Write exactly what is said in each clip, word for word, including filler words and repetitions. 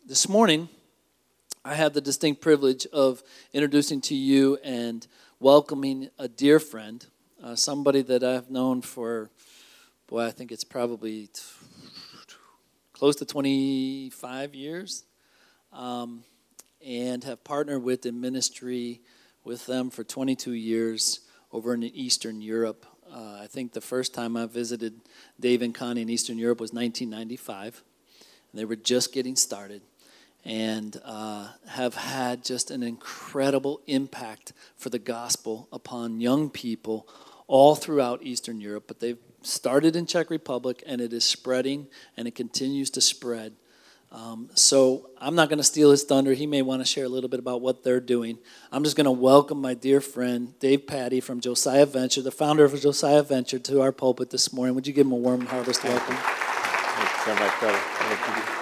This morning, I had the distinct privilege of introducing to you and welcoming a dear friend, uh, somebody that I've known for, boy, I think it's probably t- close to twenty-five years, um, and have partnered with in ministry with them for twenty-two years over in Eastern Europe. Uh, I think the first time I visited Dave and Connie in Eastern Europe was nineteen ninety-five. And they were just getting started and uh, have had just an incredible impact for the gospel upon young people all throughout Eastern Europe. But they've started in Czech Republic, and it is spreading, and it continues to spread. Um, so I'm not going to steal his thunder. He may want to share a little bit about what they're doing. I'm just going to welcome my dear friend, Dave Patty from Josiah Venture, the founder of Josiah Venture, to our pulpit this morning. Would you give him a warm harvest welcome? Thanks so much, brother. Thank you.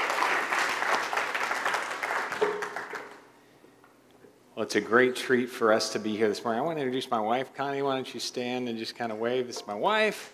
Well, it's a great treat for us to be here this morning. I want to introduce my wife, Connie. Why don't you stand and just kind of wave? This is my wife.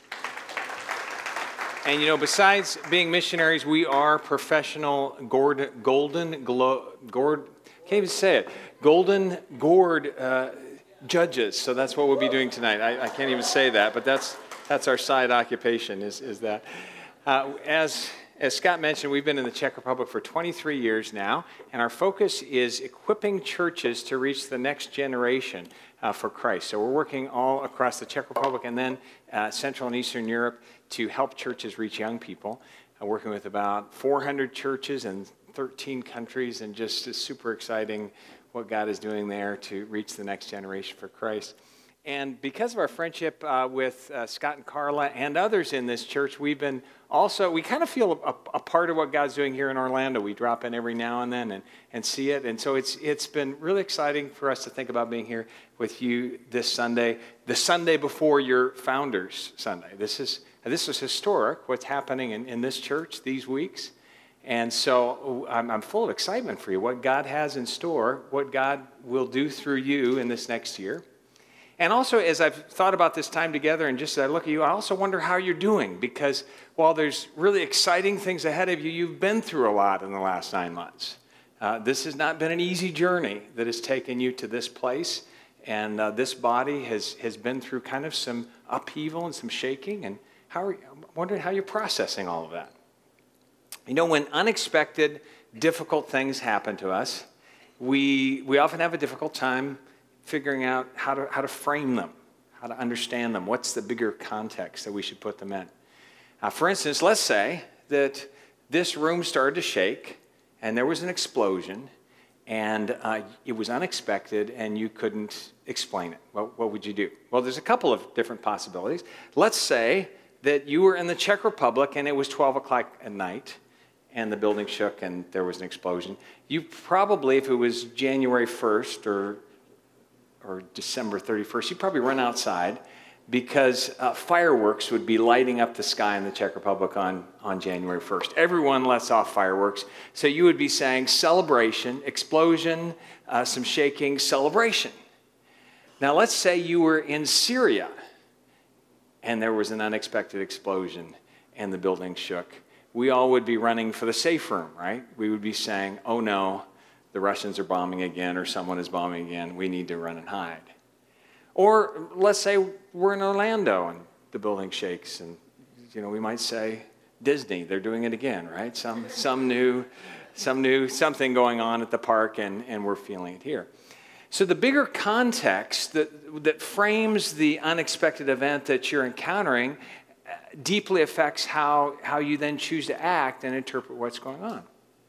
And, you know, besides being missionaries, we are professional gourd, golden, glo, gourd, can't even say it, golden gourd uh, judges. So that's what we'll be doing tonight. I, I can't even say that, but that's that's our side occupation is, is that. Uh, as... As Scott mentioned, we've been in the Czech Republic for twenty-three years now, and our focus is equipping churches to reach the next generation uh, for Christ. So we're working all across the Czech Republic and then uh, Central and Eastern Europe to help churches reach young people, uh, working with about four hundred churches in thirteen countries, and just is super exciting what God is doing there to reach the next generation for Christ. And because of our friendship uh, with uh, Scott and Carla and others in this church, we've been also, we kind of feel a, a part of what God's doing here in Orlando. We drop in every now and then and, and see it. And so it's it's been really exciting for us to think about being here with you this Sunday, the Sunday before your Founders Sunday. This is this is historic, what's happening in, in this church these weeks. And so I'm, I'm full of excitement for you, what God has in store, what God will do through you in this next year. And also, as I've thought about this time together and just as I look at you, I also wonder how you're doing, because while there's really exciting things ahead of you, you've been through a lot in the last nine months. Uh, this has not been an easy journey that has taken you to this place, and uh, this body has, has been through kind of some upheaval and some shaking, and how are you, I'm wondering how you're processing all of that. You know, when unexpected, difficult things happen to us, we we often have a difficult time figuring out how to how to frame them, how to understand them. What's the bigger context that we should put them in? Uh, for instance, let's say that this room started to shake, and there was an explosion, and uh, it was unexpected, and you couldn't explain it. Well, what would you do? Well, there's a couple of different possibilities. Let's say that you were in the Czech Republic, and it was twelve o'clock at night, and the building shook, and there was an explosion. You probably, if it was January first or or December thirty-first, you'd probably run outside because uh, fireworks would be lighting up the sky in the Czech Republic on, on January first. Everyone lets off fireworks. So you would be saying celebration, explosion, uh, some shaking, celebration. Now let's say you were in Syria and there was an unexpected explosion and the building shook. We all would be running for the safe room, right? We would be saying, oh no, the Russians are bombing again, or someone is bombing again. We need to run and hide. Or let's say we're in Orlando and the building shakes, and you know we might say Disney. They're doing it again, right? Some some new, some new something going on at the park, and, and we're feeling it here. So the bigger context that that frames the unexpected event that you're encountering deeply affects how how you then choose to act and interpret what's going on.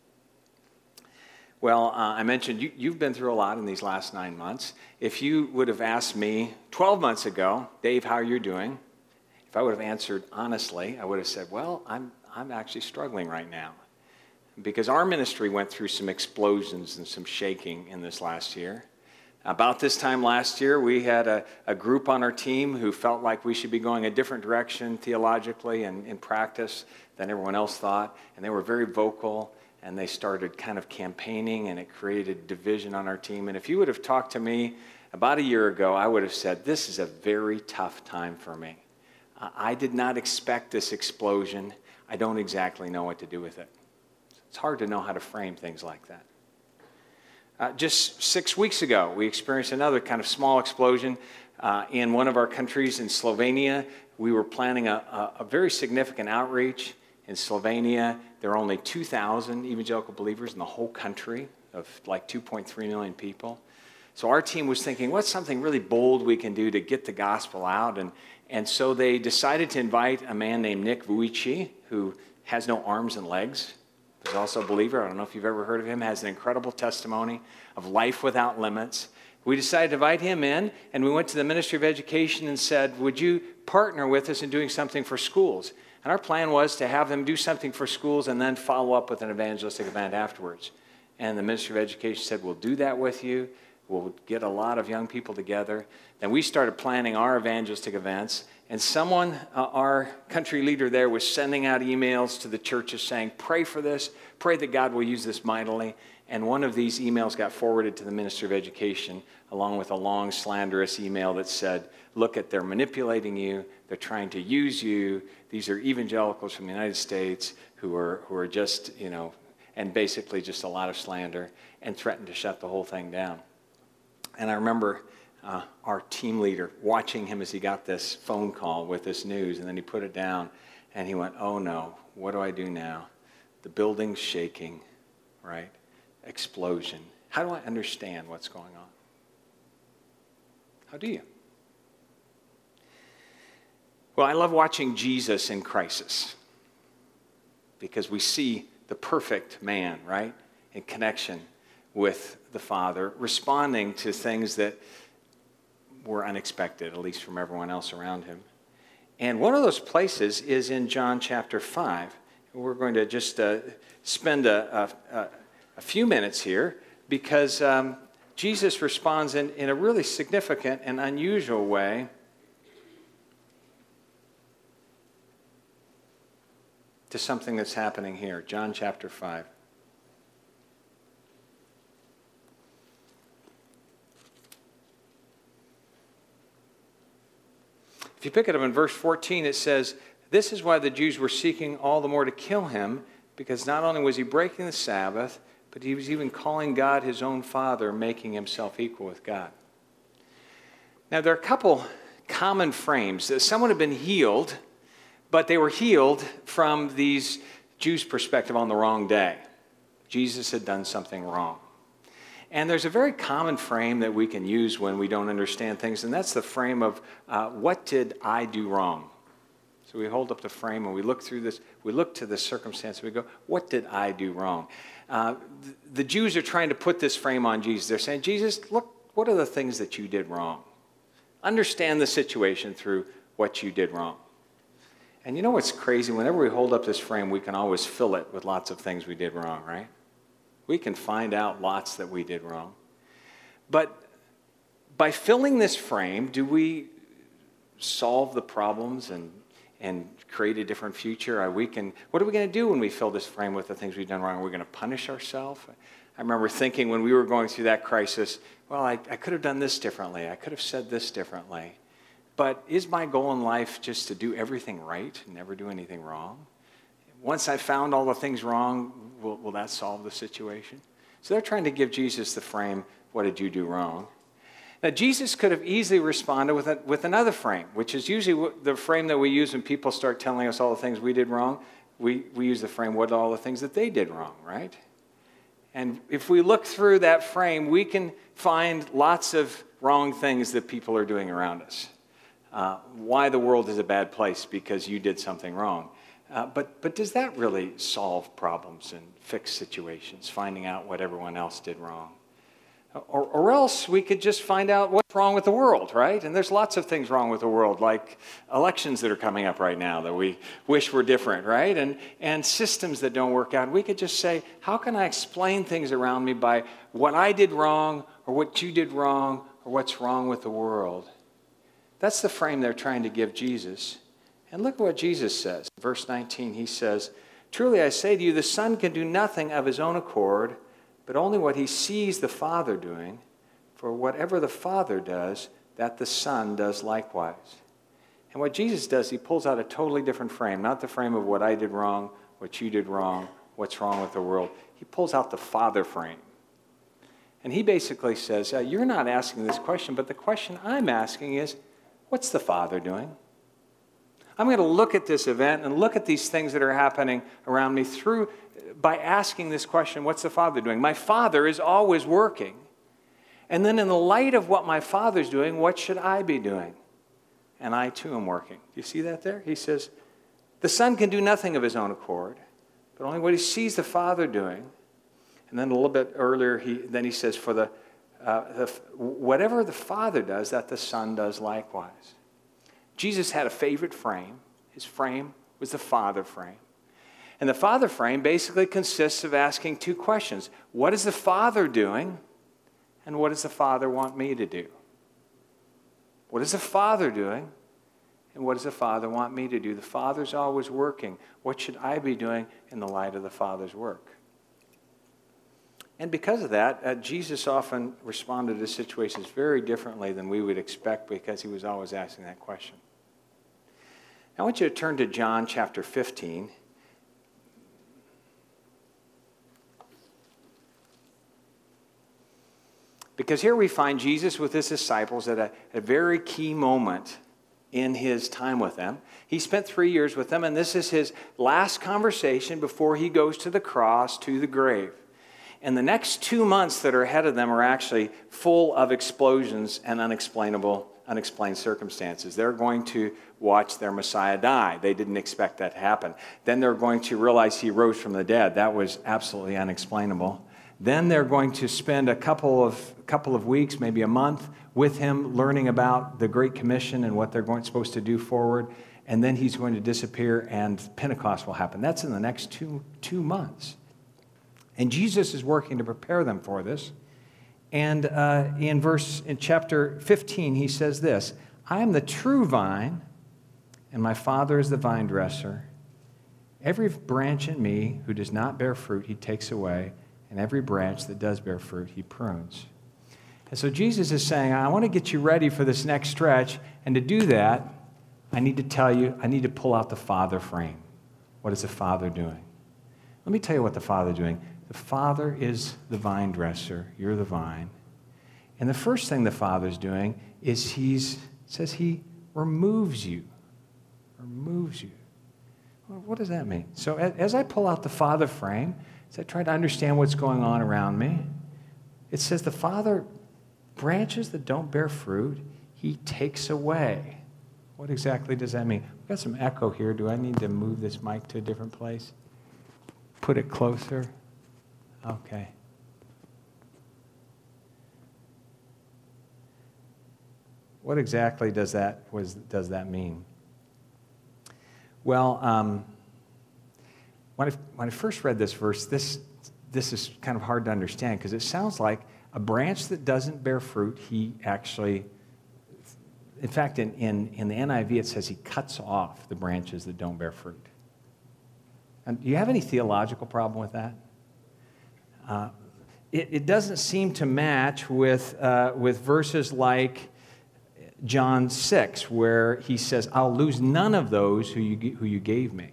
Well, uh, I mentioned you, you've been through a lot in these last nine months. If you would have asked me twelve months ago, Dave, how are you doing? If I would have answered honestly, I would have said, well, I'm I'm actually struggling right now. Because our ministry went through some explosions and some shaking in this last year. About this time last year, we had a, a group on our team who felt like we should be going a different direction theologically and in practice than everyone else thought. And they were very vocal. And they started kind of campaigning, and it created division on our team. And if you would have talked to me about a year ago, I would have said, this is a very tough time for me. Uh, I did not expect this explosion. I don't exactly know what to do with it. It's hard to know how to frame things like that. Uh, just six weeks ago, we experienced another kind of small explosion uh, in one of our countries in Slovenia. We were planning a, a, a very significant outreach in Slovenia. There are only two thousand evangelical believers in the whole country of like two point three million people. So our team was thinking, what's something really bold we can do to get the gospel out? And, and so they decided to invite a man named Nick Vujici, who has no arms and legs. He's also a believer. I don't know if you've ever heard of him. Has an incredible testimony of life without limits. We decided to invite him in, and we went to the Ministry of Education and said, would you partner with us in doing something for schools? And our plan was to have them do something for schools and then follow up with an evangelistic event afterwards. And the Ministry of Education said, we'll do that with you. We'll get a lot of young people together. Then we started planning our evangelistic events. And someone, uh, our country leader there, was sending out emails to the churches saying, pray for this. Pray that God will use this mightily. And one of these emails got forwarded to the Ministry of Education, along with a long, slanderous email that said, look at, they're manipulating you. They're trying to use you. These are evangelicals from the United States who are, who are just, you know, and basically just a lot of slander, and threatened to shut the whole thing down. And I remember uh, our team leader watching him as he got this phone call with this news, and then he put it down, and he went, oh no, what do I do now? The building's shaking, right? Explosion. How do I understand what's going on? How do you? Well, I love watching Jesus in crisis because we see the perfect man, right, in connection with the Father, responding to things that were unexpected, at least from everyone else around him. And one of those places is in John chapter five. We're going to just uh, spend a, a, a few minutes here because um, Jesus responds in, in a really significant and unusual way to something that's happening here. John chapter five. If you pick it up in verse fourteen, it says, this is why the Jews were seeking all the more to kill him, because not only was he breaking the Sabbath, but he was even calling God his own Father, making himself equal with God. Now, there are a couple common frames. Someone had been healed, but they were healed from these Jews' perspective on the wrong day. Jesus had done something wrong. And there's a very common frame that we can use when we don't understand things, and that's the frame of, uh, what did I do wrong? So we hold up the frame and we look through this, we look to the circumstance, and we go, what did I do wrong? Uh, the, the Jews are trying to put this frame on Jesus. They're saying, Jesus, look, what are the things that you did wrong? Understand the situation through what you did wrong. And you know what's crazy? Whenever we hold up this frame, we can always fill it with lots of things we did wrong, right? We can find out lots that we did wrong. But by filling this frame, do we solve the problems and, and create a different future? Are we can, what are we going to do when we fill this frame with the things we've done wrong? Are we going to punish ourselves? I remember thinking when we were going through that crisis, well, I, I could have done this differently. I could have said this differently. But is my goal in life just to do everything right and never do anything wrong? Once I found all the things wrong, will, will that solve the situation? So they're trying to give Jesus the frame, what did you do wrong? Now, Jesus could have easily responded with, a, with another frame, which is usually the frame that we use when people start telling us all the things we did wrong. We, we use the frame, what are all the things that they did wrong, right? And if we look through that frame, we can find lots of wrong things that people are doing around us. Uh, why the world is a bad place, because you did something wrong. Uh, but, but does that really solve problems and fix situations, finding out what everyone else did wrong? Or, or else we could just find out what's wrong with the world, right? And there's lots of things wrong with the world, like elections that are coming up right now that we wish were different, right? And, and systems that don't work out. We could just say, how can I explain things around me by what I did wrong, or what you did wrong, or what's wrong with the world? That's the frame they're trying to give Jesus. And look at what Jesus says. Verse nineteen, he says, truly I say to you, the Son can do nothing of his own accord, but only what he sees the Father doing. For whatever the Father does, that the Son does likewise. And what Jesus does, he pulls out a totally different frame, not the frame of what I did wrong, what you did wrong, what's wrong with the world, he pulls out the Father frame. And he basically says, uh, you're not asking this question, but the question I'm asking is, what's the Father doing? I'm going to look at this event and look at these things that are happening around me through by asking this question, what's the Father doing? My Father is always working. And then in the light of what my Father's doing, what should I be doing? And I too am working. Do you see that there? He says, the Son can do nothing of his own accord, but only what he sees the Father doing. And then a little bit earlier, he then he says, for the, uh, the whatever the Father does, that the Son does likewise. Jesus had a favorite frame. His frame was the Father frame. And the Father frame basically consists of asking two questions. What is the Father doing? And what does the Father want me to do? What is the Father doing? And what does the Father want me to do? The Father's always working. What should I be doing in the light of the Father's work? And because of that, uh, Jesus often responded to situations very differently than we would expect because he was always asking that question. I want you to turn to John chapter fifteen. Because here we find Jesus with his disciples at a, a very key moment in his time with them. He spent three years with them, and this is his last conversation before he goes to the cross, to the grave. And the next two months that are ahead of them are actually full of explosions and unexplainable, unexplained circumstances. They're going to watch their Messiah die. They didn't expect that to happen. Then they're going to realize he rose from the dead. That was absolutely unexplainable. Then they're going to spend a couple of couple of weeks, maybe a month, with him learning about the Great Commission and what they're going supposed to do forward. And then he's going to disappear, and Pentecost will happen. That's in the next two two months. And Jesus is working to prepare them for this. And uh, in verse in chapter fifteen, he says this: "I am the true vine, and my Father is the vine dresser. Every branch in me who does not bear fruit, he takes away. And every branch that does bear fruit, he prunes." And so Jesus is saying, I want to get you ready for this next stretch. And to do that, I need to tell you, I need to pull out the Father frame. What is the Father doing? Let me tell you what the Father is doing. The Father is the vine dresser. You're the vine. And the first thing the Father's doing is he's says he removes you. Removes you. Well, what does that mean? So as I pull out the Father frame, as I try to understand what's going on around me, it says the Father, branches that don't bear fruit, he takes away. What exactly does that mean? We've got some echo here. Do I need to move this mic to a different place? Put it closer? Okay. What exactly does that, was, does that mean? Well, um, When I, when I first read this verse, this, this is kind of hard to understand because it sounds like a branch that doesn't bear fruit, he actually, in fact, in, in, in the N I V, it says he cuts off the branches that don't bear fruit. And do you have any theological problem with that? Uh, it, it doesn't seem to match with, uh, with verses like John six, where he says, I'll lose none of those who you, who you gave me.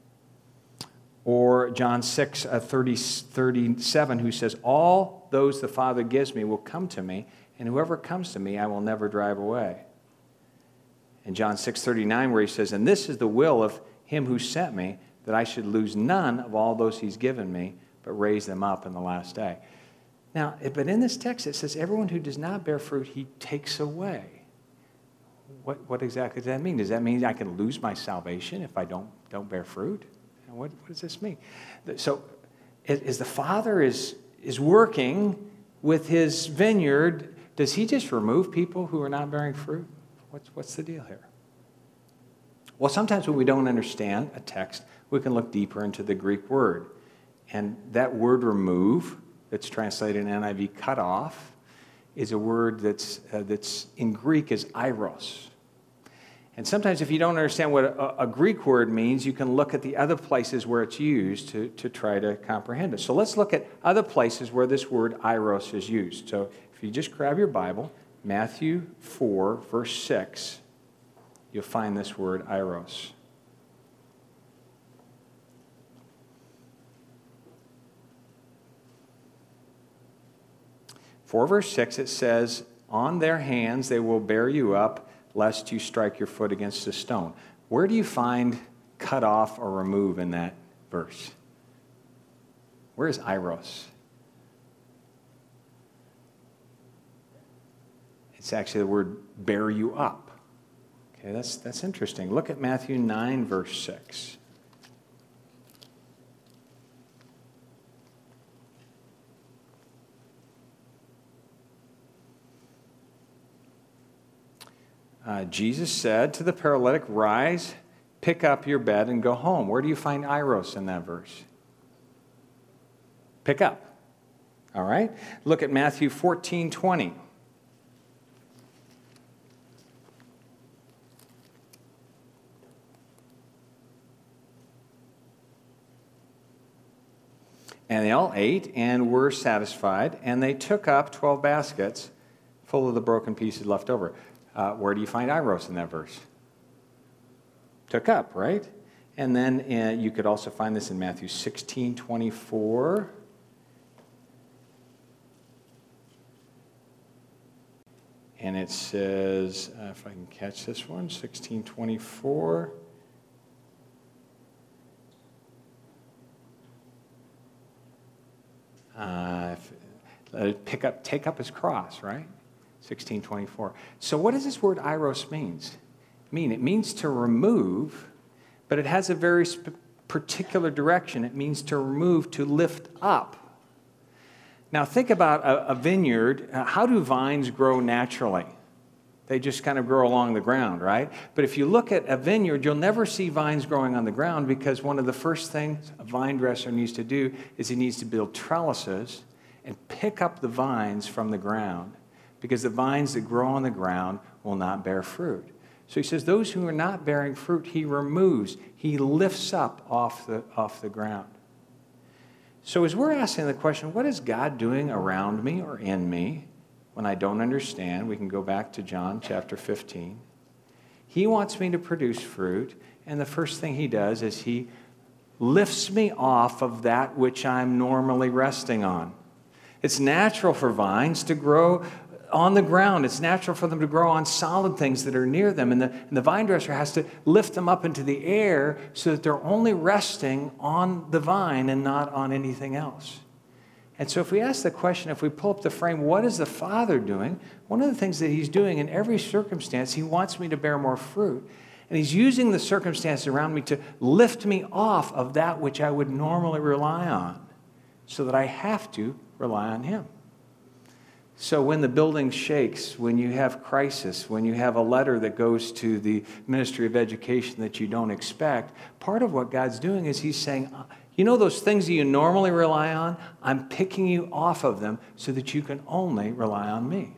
Or John six, uh, thirty, thirty-seven, who says, all those the Father gives me will come to me, and whoever comes to me I will never drive away. And John six, thirty-nine, where he says, and this is the will of him who sent me, that I should lose none of all those he's given me, but raise them up in the last day. Now, but in this text it says, everyone who does not bear fruit, he takes away. What, what exactly does that mean? Does that mean I can lose my salvation if I don't, don't bear fruit? What, what does this mean? So, as the Father is, is working with his vineyard, does he just remove people who are not bearing fruit? What's, what's the deal here? Well, sometimes when we don't understand a text, we can look deeper into the Greek word. And that word remove, that's translated in N I V cut off, is a word that's, uh, that's in Greek is iros. And sometimes if you don't understand what a, a Greek word means, you can look at the other places where it's used to, to try to comprehend it. So let's look at other places where this word iros is used. So if you just grab your Bible, Matthew four, verse six, you'll find this word iros. four verse six, it says, on their hands they will bear you up, lest you strike your foot against a stone. Where do you find cut off or remove in that verse? Where is iros? It's actually the word bear you up. Okay, that's, that's interesting. Look at Matthew nine, verse six. Uh, Jesus said to the paralytic, rise, pick up your bed, and go home. Where do you find iros in that verse? Pick up. All right? Look at Matthew fourteen twenty. And they all ate and were satisfied, and they took up twelve baskets full of the broken pieces left over. Uh, where do you find iros in that verse? Took up, right? And then uh, you could also find this in Matthew sixteen twenty-four. And it says, uh, if I can catch this one, sixteen twenty-four. Uh, if, uh, pick up, take up his cross, right? sixteen twenty-four. So what does this word iros means? mean? It means to remove, but it has a very sp- particular direction. It means to remove, to lift up. Now think about a, a vineyard. Uh, how do vines grow naturally? They just kind of grow along the ground, right? But if you look at a vineyard, you'll never see vines growing on the ground, because one of the first things a vine dresser needs to do is he needs to build trellises and pick up the vines from the ground, because the vines that grow on the ground will not bear fruit. So he says those who are not bearing fruit, he removes, he lifts up off the, off the ground. So as we're asking the question, what is God doing around me or in me when I don't understand? We can go back to John chapter fifteen. He wants me to produce fruit, and the first thing he does is he lifts me off of that which I'm normally resting on. It's natural for vines to grow on the ground. It's natural for them to grow on solid things that are near them. And the, and the vine dresser has to lift them up into the air so that they're only resting on the vine and not on anything else. And so if we ask the question, if we pull up the frame, what is the Father doing? One of the things that he's doing in every circumstance, he wants me to bear more fruit. And he's using the circumstances around me to lift me off of that which I would normally rely on, so that I have to rely on him. So when the building shakes, when you have crisis, when you have a letter that goes to the Ministry of Education that you don't expect, part of what God's doing is he's saying, you know those things that you normally rely on? I'm picking you off of them so that you can only rely on me.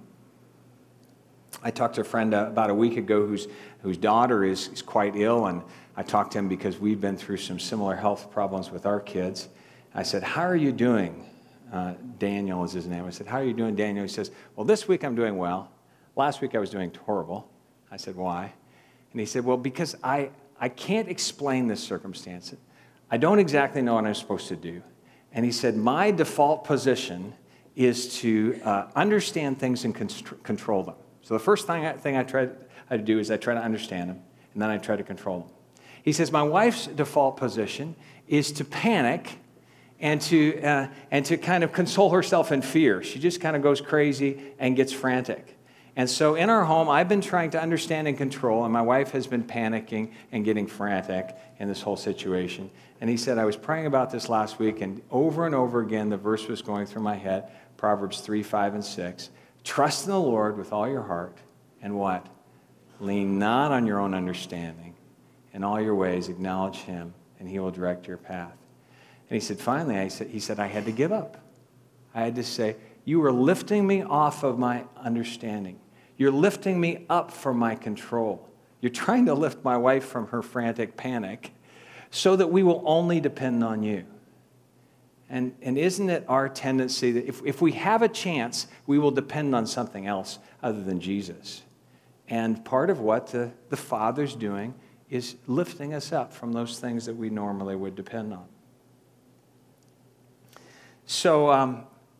I talked to a friend uh, about a week ago whose, whose daughter is, is quite ill, and I talked to him because we've been through some similar health problems with our kids. I said, how are you doing? Uh, Daniel is his name. I said, how are you doing, Daniel? He says, well, this week I'm doing well. Last week I was doing horrible. I said, why? And he said, well, because I, I can't explain this circumstance. I don't exactly know what I'm supposed to do. And he said, my default position is to uh, understand things and const- control them. So the first thing I, thing I try to do is I try to understand them, and then I try to control them. He says, my wife's default position is to panic and to uh, and to kind of console herself in fear. She just kind of goes crazy and gets frantic. And so in our home, I've been trying to understand and control, and my wife has been panicking and getting frantic in this whole situation. And he said, I was praying about this last week, and over and over again, the verse was going through my head, Proverbs three, five, and six. Trust in the Lord with all your heart, and what? Lean not on your own understanding. In all your ways, acknowledge him, and he will direct your path. And he said, finally, I said, he said, I had to give up. I had to say, you were lifting me off of my understanding. You're lifting me up from my control. You're trying to lift my wife from her frantic panic so that we will only depend on you. And, and isn't it our tendency that if, if we have a chance, we will depend on something else other than Jesus? And part of what the, the Father's doing is lifting us up from those things that we normally would depend on. So um,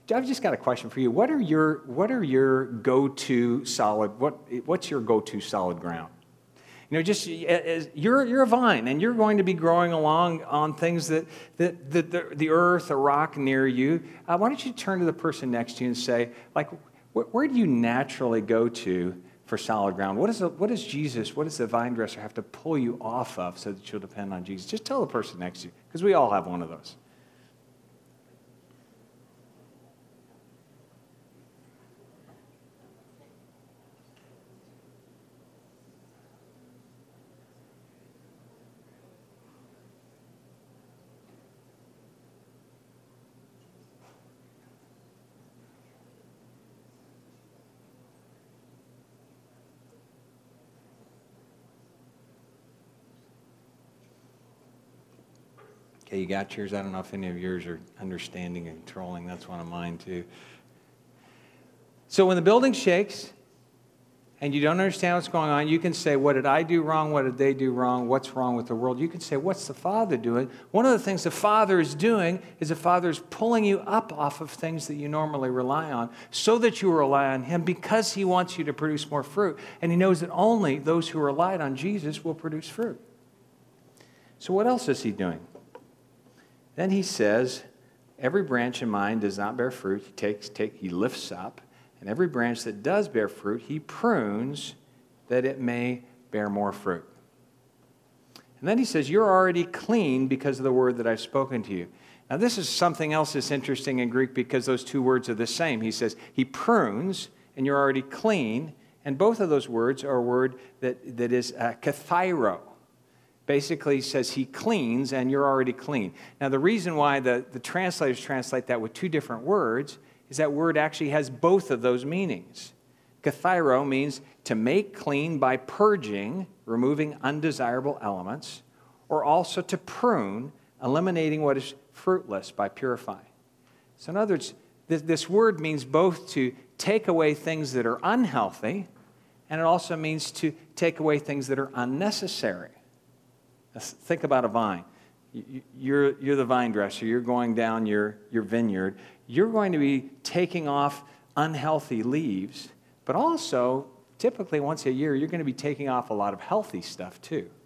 I've just got a question for you. What are your what are your go-to solid? What what's your go-to solid ground? You know, just as you're you're a vine, and you're going to be growing along on things that that, that the, the earth, a rock near you. Uh, why don't you turn to the person next to you and say, like, wh- where do you naturally go to for solid ground? What is the, what does Jesus? What does the vine dresser have to pull you off of so that you'll depend on Jesus? Just tell the person next to you, because we all have one of those. Okay, you got yours. I don't know if any of yours are understanding and controlling. That's one of mine too. So when the building shakes and you don't understand what's going on, you can say, what did I do wrong? What did they do wrong? What's wrong with the world? You can say, what's the Father doing? One of the things the Father is doing is the Father is pulling you up off of things that you normally rely on so that you rely on Him, because He wants you to produce more fruit. And He knows that only those who relied on Jesus will produce fruit. So what else is He doing? Then He says, every branch in mine does not bear fruit. He takes, take, He lifts up. And every branch that does bear fruit, He prunes that it may bear more fruit. And then He says, you're already clean because of the word that I've spoken to you. Now this is something else that's interesting in Greek, because those two words are the same. He says, He prunes, and you're already clean. And both of those words are a word that, that is uh, kathairo. Basically says He cleans, and you're already clean. Now, the reason why the, the translators translate that with two different words is that word actually has both of those meanings. Kathairo means to make clean by purging, removing undesirable elements, or also to prune, eliminating what is fruitless by purifying. So in other words, this, this word means both to take away things that are unhealthy, and it also means to take away things that are unnecessary. Think about a vine. You're, you're the vine dresser. You're going down your, your vineyard. You're going to be taking off unhealthy leaves, but also, typically once a year, you're going to be taking off a lot of healthy stuff too. Have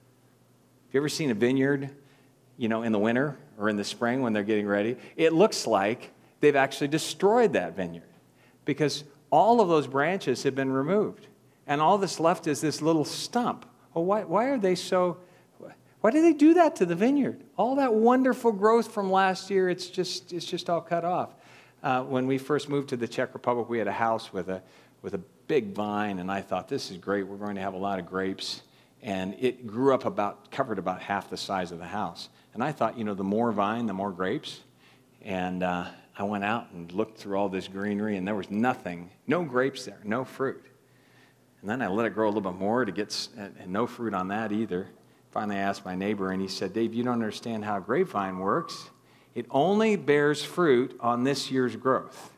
you ever seen a vineyard, you know, in the winter or in the spring when they're getting ready? It looks like they've actually destroyed that vineyard, because all of those branches have been removed, and all that's left is this little stump. Well, why, why are they so... Why did they do that to the vineyard? All that wonderful growth from last year, it's just it's just all cut off. Uh, when we first moved to the Czech Republic, we had a house with a with a big vine, and I thought, this is great. We're going to have a lot of grapes. And it grew up about, covered about half the size of the house. And I thought, you know, the more vine, the more grapes. And uh, I went out and looked through all this greenery, and there was nothing, no grapes there, no fruit. And then I let it grow a little bit more to get, and no fruit on that either. Finally, I asked my neighbor, and he said, Dave, you don't understand how a grapevine works. It only bears fruit on this year's growth.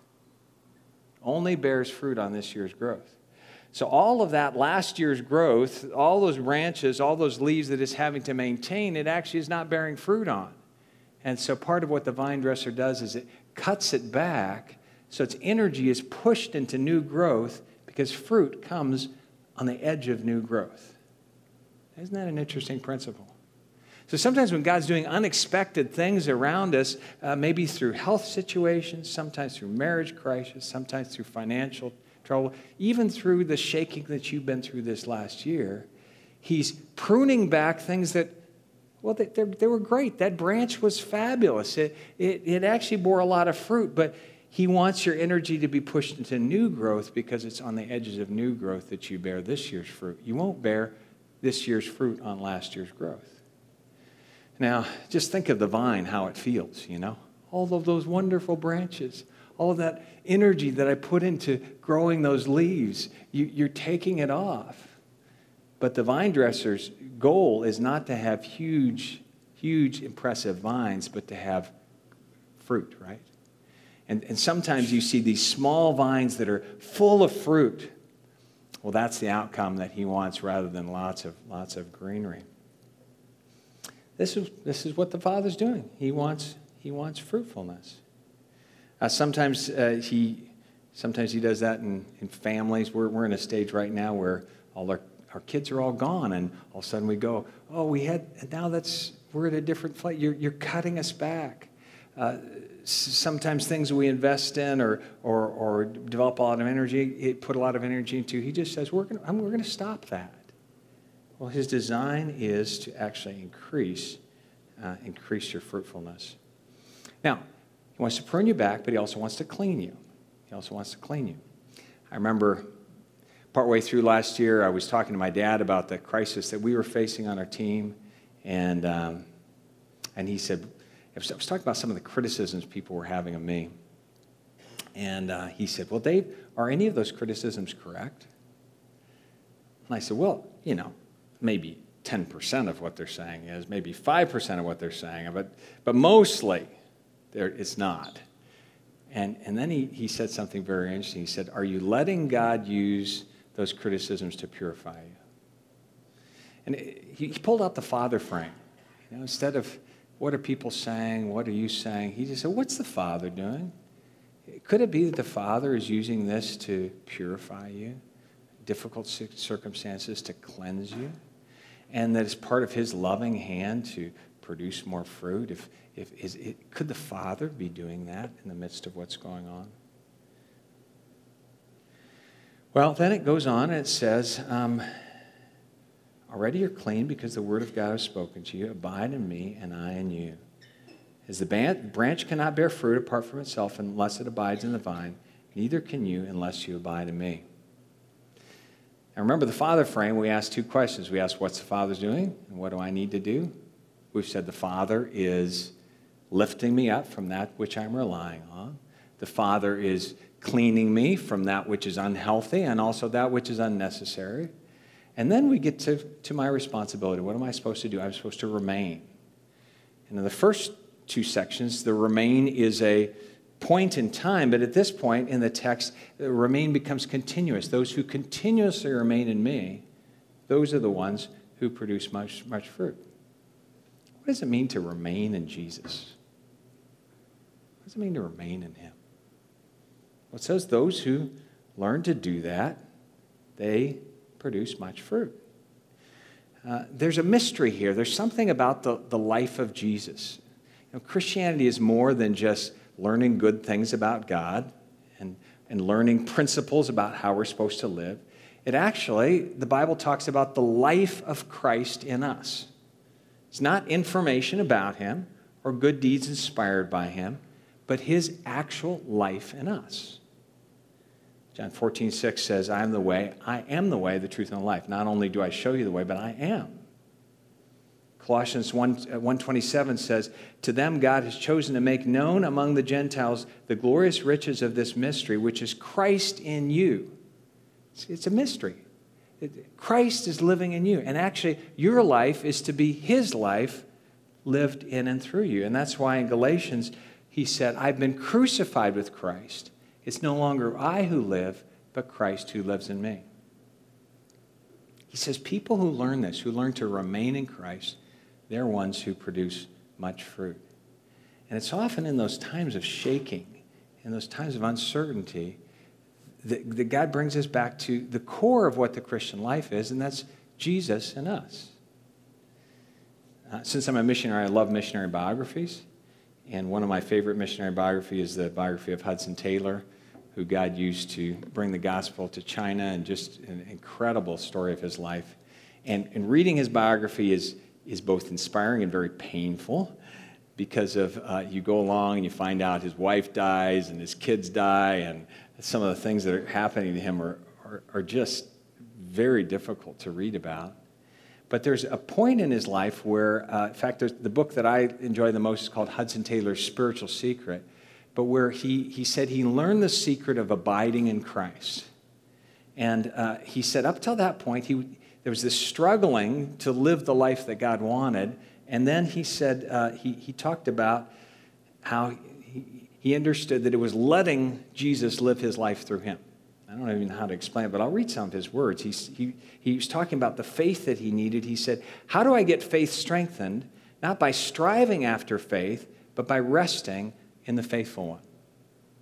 Only bears fruit on this year's growth. So all of that last year's growth, all those branches, all those leaves that it's having to maintain, it actually is not bearing fruit on. And so part of what the vine dresser does is it cuts it back so its energy is pushed into new growth, because fruit comes on the edge of new growth. Isn't that an interesting principle? So sometimes when God's doing unexpected things around us, uh, maybe through health situations, sometimes through marriage crisis, sometimes through financial trouble, even through the shaking that you've been through this last year, He's pruning back things that, well, they, they were great. That branch was fabulous. It, it, it actually bore a lot of fruit, but He wants your energy to be pushed into new growth, because it's on the edges of new growth that you bear this year's fruit. You won't bear this year's fruit on last year's growth. Now, just think of the vine, how it feels, you know? All of those wonderful branches, all of that energy that I put into growing those leaves, you, you're taking it off. But the vine dresser's goal is not to have huge, huge, impressive vines, but to have fruit, right? And, and sometimes you see these small vines that are full of fruit. Well, that's the outcome that He wants, rather than lots of lots of greenery. This is this is what the Father's doing. He wants He wants fruitfulness. Uh, sometimes uh, he sometimes he does that in, in families. We're, we're in a stage right now where all our, our kids are all gone, and all of a sudden we go, oh, we had, and now that's, we're at a different flight. You're, you're cutting us back. Uh, sometimes things we invest in or, or, or develop a lot of energy, it put a lot of energy into, he just says, we're going we're going to stop that. Well, his design is to actually increase, uh, increase your fruitfulness. Now, he wants to prune you back, but he also wants to clean you. He also wants to clean you. I remember partway through last year, I was talking to my dad about the crisis that we were facing on our team, and um, and he said, I was, I was talking about some of the criticisms people were having of me, and uh, he said, well, Dave, are any of those criticisms correct? And I said, well, you know, maybe ten percent of what they're saying is, maybe five percent of what they're saying, but but mostly there it's not. And and then he, he said something very interesting. He said, are you letting God use those criticisms to purify you? And it, he, he pulled out the Father frame. You know, instead of what are people saying, what are you saying, he just said, what's the Father doing? Could it be that the Father is using this to purify you, difficult circumstances to cleanse you, and that it's part of his loving hand to produce more fruit? If If, is it, could the Father be doing that in the midst of what's going on? Well, then it goes on and it says, um, already you're clean because the word of God has spoken to you. Abide in me and I in you. As the branch cannot bear fruit apart from itself unless it abides in the vine, neither can you unless you abide in me. Now remember the Father frame, we asked two questions. We asked, what's the Father doing and what do I need to do? We've said the Father is lifting me up from that which I'm relying on. The Father is cleaning me from that which is unhealthy and also that which is unnecessary. And then we get to, to my responsibility. What am I supposed to do? I'm supposed to remain. And in the first two sections, the remain is a point in time, but at this point in the text, the remain becomes continuous. Those who continuously remain in me, those are the ones who produce much, much fruit. What does it mean to remain in Jesus? What does it mean to remain in him? Well, it says those who learn to do that, they produce much fruit. Uh, there's a mystery here. There's something about the, the life of Jesus. You know, Christianity is more than just learning good things about God and, and learning principles about how we're supposed to live. It actually, the Bible talks about the life of Christ in us. It's not information about him or good deeds inspired by him, but his actual life in us. John fourteen six says, I am the way, I am the way, the truth, and the life. Not only do I show you the way, but I am. Colossians one twenty-seven says, to them God has chosen to make known among the Gentiles the glorious riches of this mystery, which is Christ in you. It's a mystery. Christ is living in you. And actually, your life is to be his life lived in and through you. And that's why in Galatians, he said, I've been crucified with Christ. It's no longer I who live, but Christ who lives in me. He says people who learn this, who learn to remain in Christ, they're ones who produce much fruit. And it's often in those times of shaking, in those times of uncertainty, that, that God brings us back to the core of what the Christian life is, and that's Jesus and us. Uh, since I'm a missionary, I love missionary biographies. And one of my favorite missionary biographies is the biography of Hudson Taylor, who God used to bring the gospel to China, and just an incredible story of his life. And, and reading his biography is, is both inspiring and very painful, because of uh, you go along and you find out his wife dies and his kids die, and some of the things that are happening to him are, are, are just very difficult to read about. But there's a point in his life where, uh, in fact, there's, the book that I enjoy the most is called Hudson Taylor's Spiritual Secret, but where he, he said he learned the secret of abiding in Christ. And uh, he said up till that point, he, there was this struggling to live the life that God wanted. And then he said, uh, he, he talked about how he, he understood that it was letting Jesus live his life through him. I don't even know how to explain it, but I'll read some of his words. He, he, he was talking about the faith that he needed. He said, how do I get faith strengthened? Not by striving after faith, but by resting in the faithful one.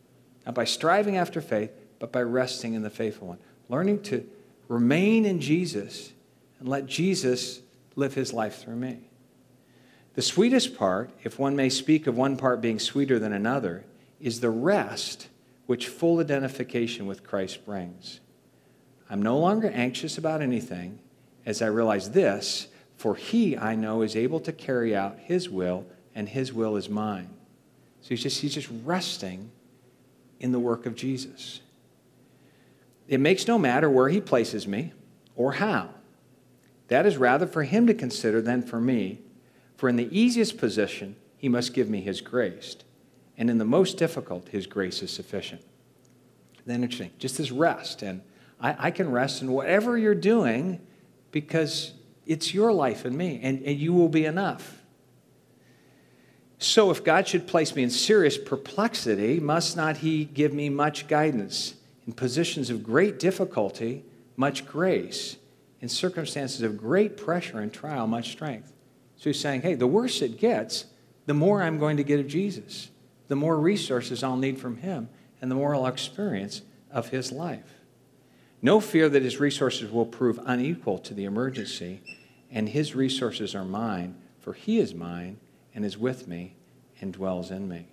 not by striving after faith, but by resting in the faithful one. Learning to remain in Jesus and let Jesus live his life through me. The sweetest part, if one may speak of one part being sweeter than another, is the rest which full identification with Christ brings. I'm no longer anxious about anything as I realize this, for he, I know, is able to carry out his will, and his will is mine. So he's just, he's just resting in the work of Jesus. It makes no matter where he places me or how. That is rather for him to consider than for me. For in the easiest position, he must give me his grace. And in the most difficult, his grace is sufficient. Then interesting, just this rest. And I, I can rest in whatever you're doing because it's your life and me, and, and you will be enough. So if God should place me in serious perplexity, must not he give me much guidance? In positions of great difficulty, much grace. In circumstances of great pressure and trial, much strength. So he's saying, hey, the worse it gets, the more I'm going to get of Jesus. The more resources I'll need from him, and the more I'll experience of his life. No fear that his resources will prove unequal to the emergency, and his resources are mine, for he is mine and is with me and dwells in me.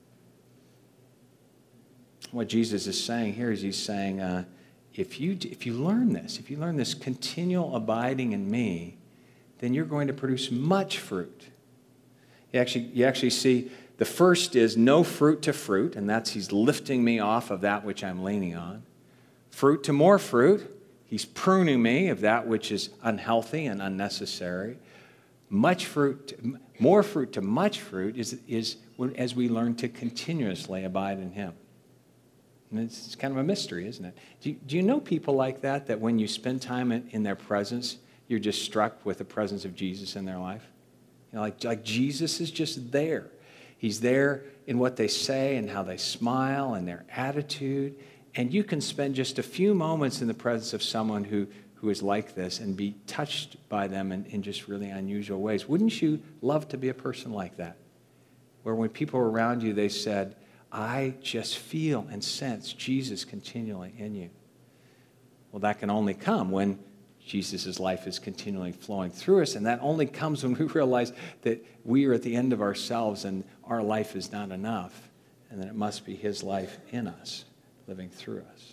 What Jesus is saying here is he's saying, uh, if you if you learn this, if you learn this continual abiding in me, then you're going to produce much fruit. You actually, you actually see the first is no fruit to fruit, and that's he's lifting me off of that which I'm leaning on. Fruit to more fruit, he's pruning me of that which is unhealthy and unnecessary. Much fruit, to, more fruit to much fruit is, is as we learn to continuously abide in him. And it's, it's kind of a mystery, isn't it? Do you, do you know people like that, that when you spend time in, in their presence, you're just struck with the presence of Jesus in their life? You know, like, like Jesus is just there. He's there in what they say and how they smile and their attitude. And you can spend just a few moments in the presence of someone who, who is like this and be touched by them in, in just really unusual ways. Wouldn't you love to be a person like that? Where when people are around you, they said, I just feel and sense Jesus continually in you. Well, that can only come when Jesus' life is continually flowing through us, and that only comes when we realize that we are at the end of ourselves and our life is not enough, and that it must be his life in us, living through us.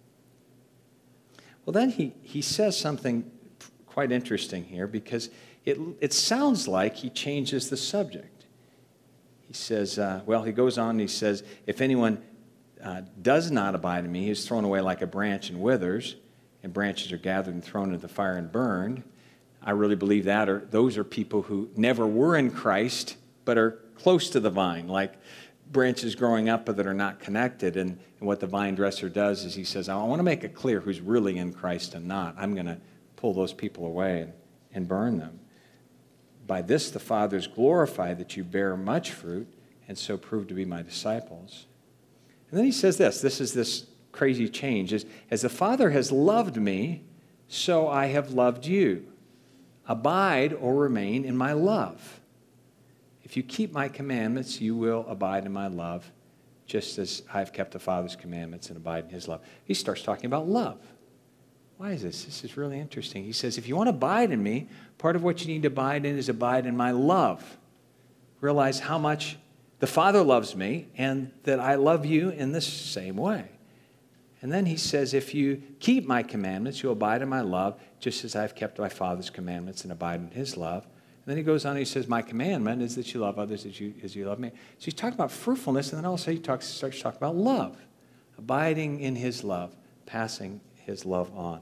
Well, then he, he says something quite interesting here, because it, it sounds like he changes the subject. He says, uh, well, he goes on and he says, if anyone uh, does not abide in me, he is thrown away like a branch and withers, and branches are gathered and thrown into the fire and burned. I really believe that, or those are people who never were in Christ, but are close to the vine, like branches growing up but that are not connected. And, and what the vine dresser does is he says, I want to make it clear who's really in Christ and not. I'm going to pull those people away and, and burn them. By this the Father is glorified, that you bear much fruit, and so prove to be my disciples. And then he says this, this is this crazy change, is, as the Father has loved me, so I have loved you. Abide or remain in my love. If you keep my commandments, you will abide in my love, just as I've kept the Father's commandments and abide in his love. He starts talking about love. Why is this? This is really interesting. He says, if you want to abide in me, part of what you need to abide in is abide in my love. Realize how much the Father loves me and that I love you in the same way. And then he says, if you keep my commandments, you'll abide in my love, just as I've kept my Father's commandments and abide in his love. And then he goes on and he says, my commandment is that you love others as you, as you love me. So he's talking about fruitfulness, and then also he talks, starts talking about love, abiding in his love, passing his love on.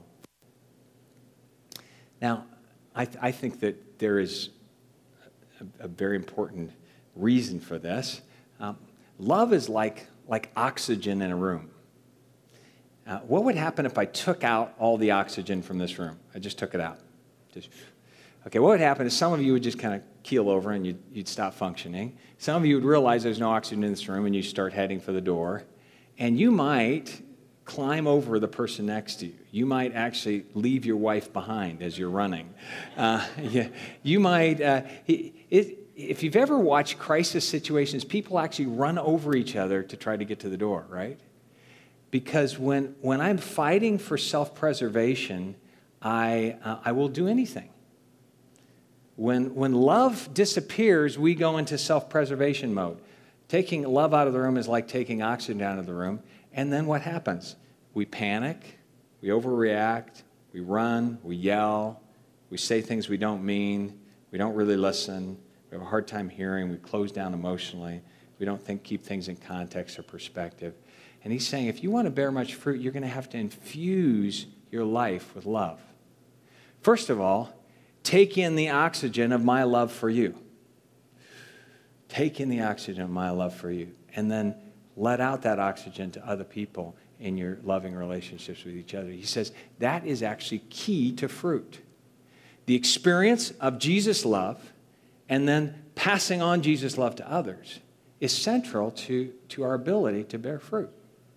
Now, I, th- I think that there is a, a very important reason for this. Um, love is like, like oxygen in a room. Uh, what would happen if I took out all the oxygen from this room? I just took it out. Just, okay, what would happen is some of you would just kind of keel over and you'd, you'd stop functioning. Some of you would realize there's no oxygen in this room and you start heading for the door. And you might climb over the person next to you. You might actually leave your wife behind as you're running. Uh, yeah, you might, uh, it, it, if you've ever watched crisis situations, people actually run over each other to try to get to the door, right? Because when, when I'm fighting for self-preservation, I, uh, I will do anything. When, when love disappears, we go into self-preservation mode. Taking love out of the room is like taking oxygen out of the room. And then what happens? We panic, we overreact, we run, we yell, we say things we don't mean, we don't really listen, we have a hard time hearing, we close down emotionally, we don't think, keep things in context or perspective. And he's saying if you want to bear much fruit, you're going to have to infuse your life with love. First of all, take in the oxygen of my love for you. Take in the oxygen of my love for you. And then let out that oxygen to other people in your loving relationships with each other. He says that is actually key to fruit. The experience of Jesus' love and then passing on Jesus' love to others is central to, to our ability to bear fruit.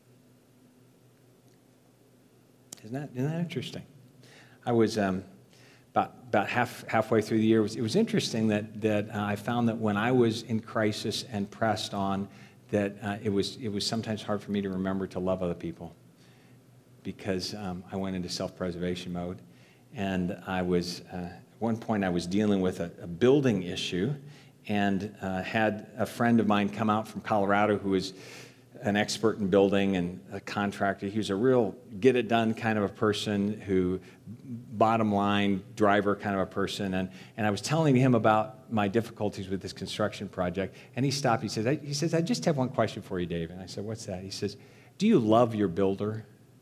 Isn't that, isn't that interesting? I was um, about, about half, halfway through the year. It was, it was interesting that, that uh, I found that when I was in crisis and pressed on, that uh, it was it was sometimes hard for me to remember to love other people because um, I went into self-preservation mode. And I was, uh, at one point I was dealing with a, a building issue and uh, had a friend of mine come out from Colorado who was an expert in building and a contractor. He was a real get-it-done kind of a person who, bottom line, driver kind of a person. And, and I was telling him about my difficulties with this construction project. And he stopped. He says, I, he says, I just have one question for you, Dave. And I said, what's that? He says, do you love your builder?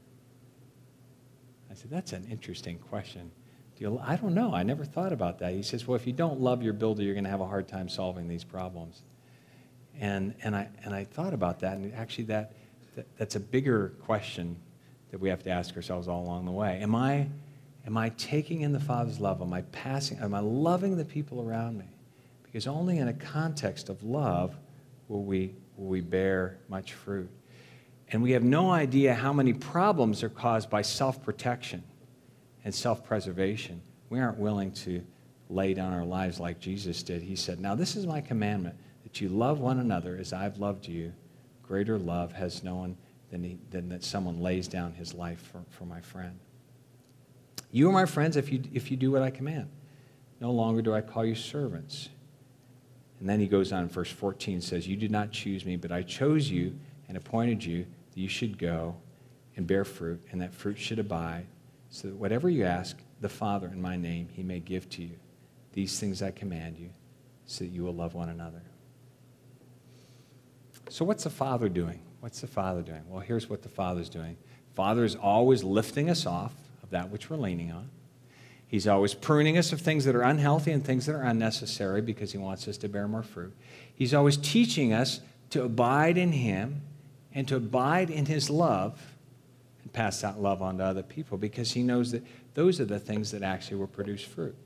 I said, that's an interesting question. Do you, I don't know. I never thought about that. He says, well, if you don't love your builder, you're going to have a hard time solving these problems. And and I and I thought about that, and actually that, that that's a bigger question that we have to ask ourselves all along the way. Am I am I taking in the Father's love? Am I passing? Am I loving the people around me? Because only in a context of love will we will we bear much fruit. And we have no idea how many problems are caused by self-protection and self-preservation. We aren't willing to lay down our lives like Jesus did. He said, now this is my commandment, that you love one another as I've loved you. Greater love has no one than, he, than that someone lays down his life for, for my friend. You are my friends if you, if you do what I command. No longer do I call you servants. And then he goes on, verse fourteen says, you did not choose me, but I chose you and appointed you that you should go and bear fruit, and that fruit should abide, so that whatever you ask the Father in my name, he may give to you. These things I command you, so that you will love one another. So what's the Father doing? What's the Father doing? Well, here's what the Father's doing. Father is always lifting us off of that which we're leaning on. He's always pruning us of things that are unhealthy and things that are unnecessary because he wants us to bear more fruit. He's always teaching us to abide in him and to abide in his love and pass that love on to other people because he knows that those are the things that actually will produce fruit.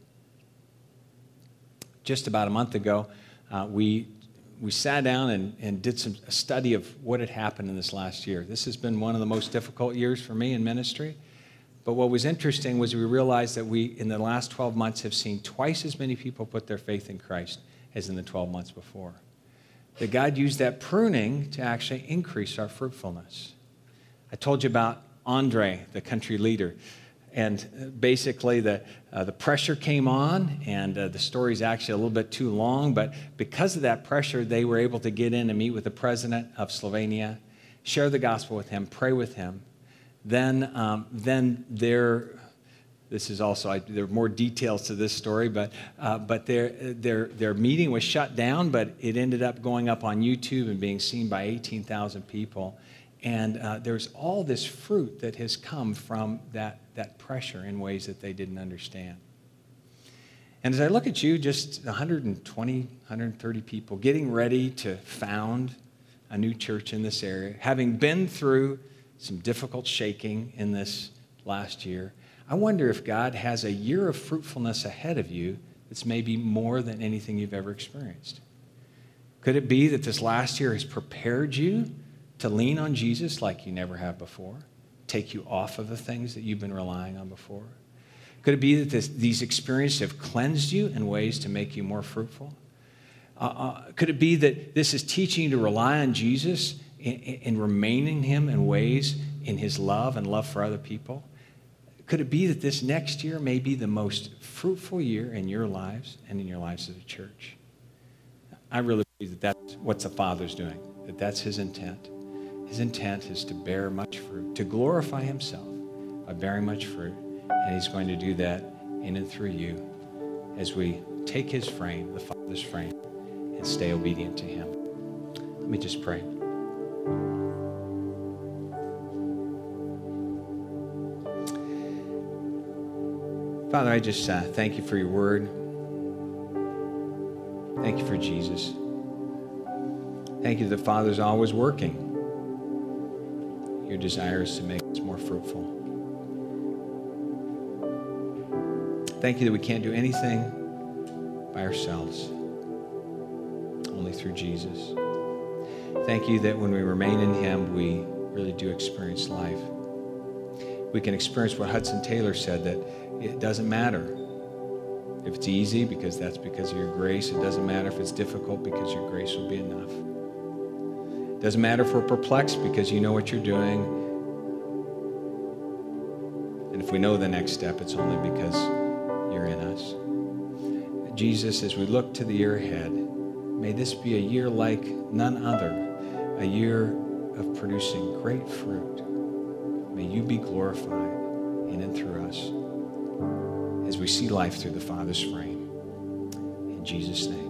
Just about a month ago, uh, we we sat down and, and did some a study of what had happened in this last year. This has been one of the most difficult years for me in ministry. But what was interesting was we realized that we, in the last twelve months, have seen twice as many people put their faith in Christ as in the twelve months before. That God used that pruning to actually increase our fruitfulness. I told you about Andre, the country leader. And basically, the uh, the pressure came on, and uh, the story's actually a little bit too long, but because of that pressure, they were able to get in and meet with the president of Slovenia, share the gospel with him, pray with him. Then, um, then their, this is also, I, there are more details to this story, but uh, but their their their meeting was shut down, but it ended up going up on YouTube and being seen by eighteen thousand people. And uh, there's all this fruit that has come from that, that pressure in ways that they didn't understand. And as I look at you, just one hundred twenty, one hundred thirty people getting ready to found a new church in this area, having been through some difficult shaking in this last year, I wonder if God has a year of fruitfulness ahead of you that's maybe more than anything you've ever experienced. Could it be that this last year has prepared you to lean on Jesus like you never have before, take you off of the things that you've been relying on before? Could it be that this, these experiences have cleansed you in ways to make you more fruitful? Uh, uh, could it be that this is teaching you to rely on Jesus and, and remain in him in ways in his love and love for other people? Could it be that this next year may be the most fruitful year in your lives and in your lives as a church? I really believe that that's what the Father's doing, that that's his intent. His intent is to bear much fruit, to glorify himself by bearing much fruit. And he's going to do that in and through you as we take his frame, the Father's frame, and stay obedient to him. Let me just pray. Father, I just uh, thank you for your word. Thank you for Jesus. Thank you that the Father's always working. Your desire is to make us more fruitful. Thank you that we can't do anything by ourselves, only through Jesus. Thank you that when we remain in him, we really do experience life. We can experience what Hudson Taylor said, that it doesn't matter if it's easy, because that's because of your grace. It doesn't matter if it's difficult, because your grace will be enough. It doesn't matter if we're perplexed, because you know what you're doing. And if we know the next step, it's only because you're in us. Jesus, as we look to the year ahead, may this be a year like none other, a year of producing great fruit. May you be glorified in and through us as we see life through the Father's frame. In Jesus' name.